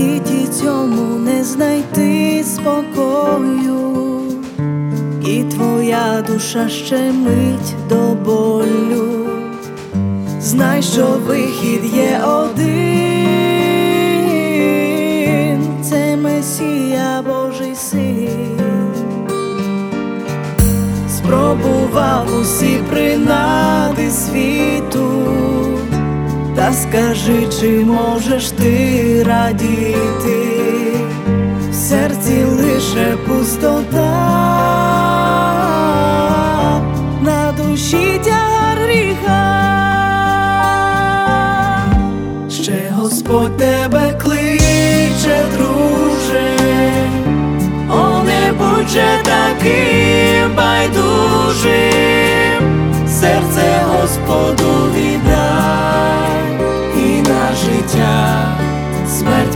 світі цьому не знайти спокою, і твоя душа щемить до болю. Знай, що вихід є один, це Месія, Божий Син. Спробував усі принади світу, та скажи, чи можеш ти радіти? В серці лише пустота, на душі тягар гріха. Ще Господь тебе кличе, друже, о, не будь же таким байдужим, серце Господу віддай, і на життя смерть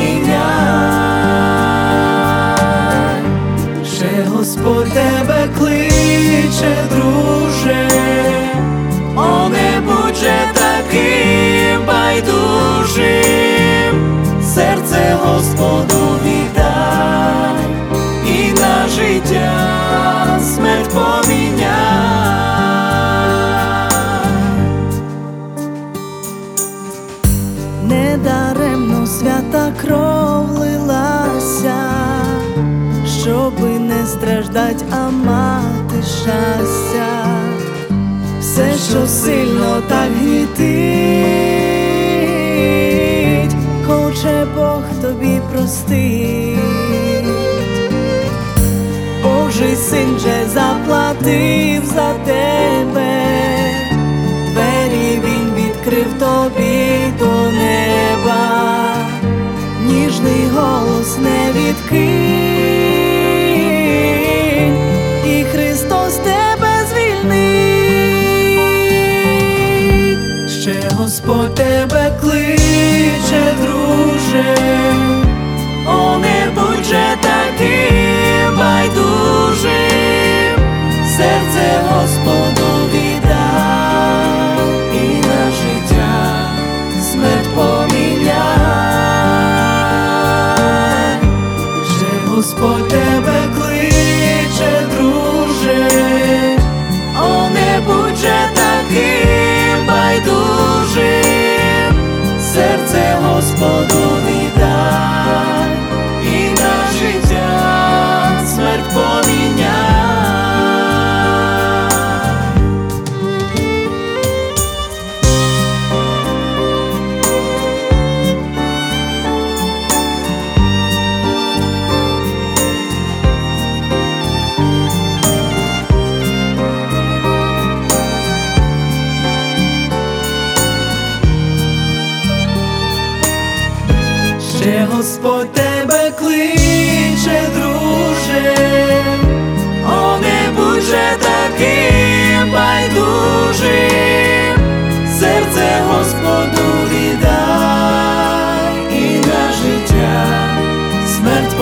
поміняй. Ще Господь тебе кличе, друже, о, не будь же таким байдужим, серце Господу віддай, і на життя смерть поміняй. Недаремно свята кров лилася, щоби не страждать, а мати щастя. Все, що сильно так гнітить, хоче Бог тобі простить. Божий Син же заплатив за тебе, двері Він відкрив тобі до неба. Ніжний голос не відкинь, і Христос тебе звільнить. Ще Господь тебе кличе, друже, о, не будь же таким байдужим, серце Господу віддай, і на життя смерть поміняй. Ще Господь тебе кличе, друже, о, не будь же таким байдужим, серце Господу віддай, і на життя смерть поміняй. Ще Господь тебе кличе, друже, о, не будь же таким байдужим, серце Господу віддай, і на життя смерть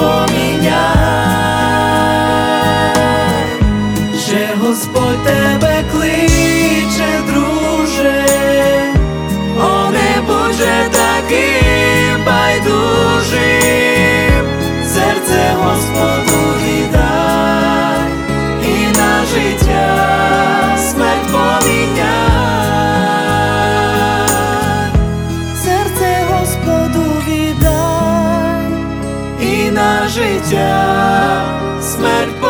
поміняй. Ще Господь тебе кличе, друже, о, не будь же таким байдужим, серце Господу віддай, і на життя смерть поміняй. Серце Господу віддай, і на життя смерть поміняй.